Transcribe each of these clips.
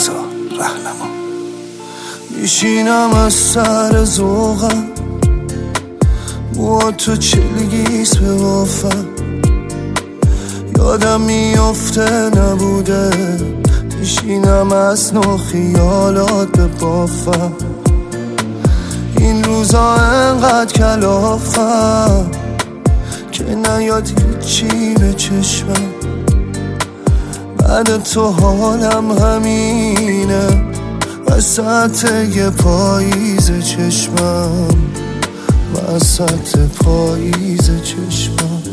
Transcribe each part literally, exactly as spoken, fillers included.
رضا رهنما. میشینم از سر ذوقم، با تو چلگیست به وافم. یادم میفته نبوده، میشینم از نو خیالات به بافم. این روزا انقدر کلافم که نیاد هیچی به چشمم. بعد تو حالم همینه، وسط یه پاییز چشمم، وسط پاییز چشمم.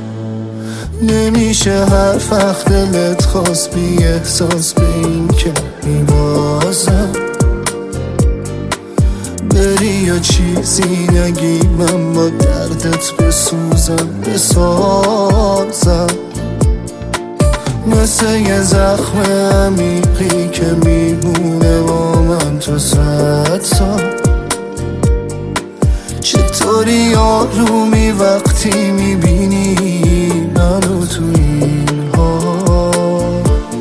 نمیشه هر وقت دلت خواست بی احساس به این که میبازم. بری یا چیزی نگی من با دردت بسوزم بسازم. مثل یه زخم عمیقی که میمونه با من تا صد سال. چطوری آرومی وقتی میبینی منو تو این حال.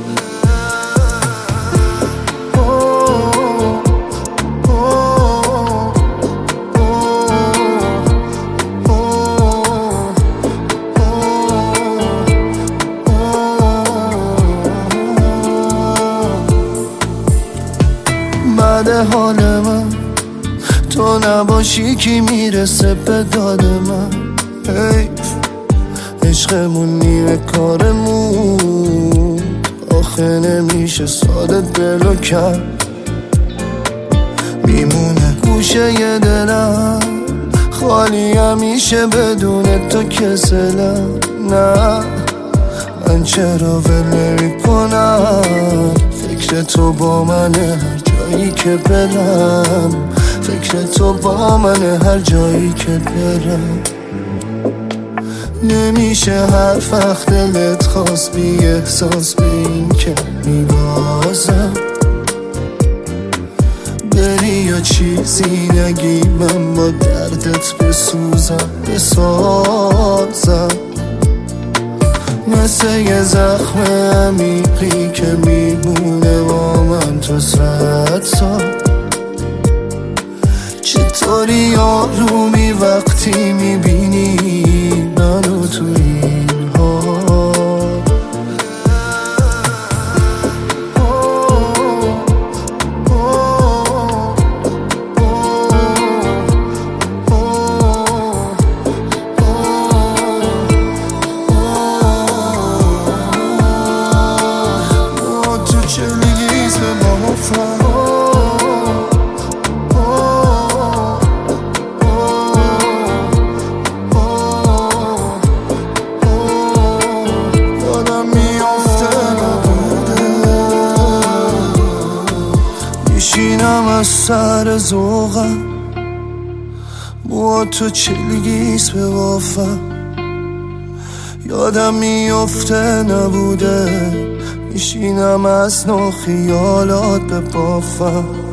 بعد حال من تو نباشی کی میرسه به داد من. حیف عشقمون نیمه کارمون، آخه نمیشه ساده دلو کرد. میمونه گوشه ی دلم خالی همیشه بدون تو کسلم. نه من چرا ول نمی کنم، فکر تو با منه هر جایی که برم. فکر تو با منه هر جایی که برم. نمیشه هر وقت دلت خواست بی احساس به این که میبازم. بری یا چیزی نگی من با دردت بسوزم بسازم. مثل یه زخم عمیقی که میمونه با من تا صد سال. چطوری آرومی وقتی میبینی منو تو این حال. تو چلگیست به بافم. میشینم از سر ذوقم، با تو چلگیست به وافم. یادم میفته نبوده، میشینم از نو خیالات به بافم.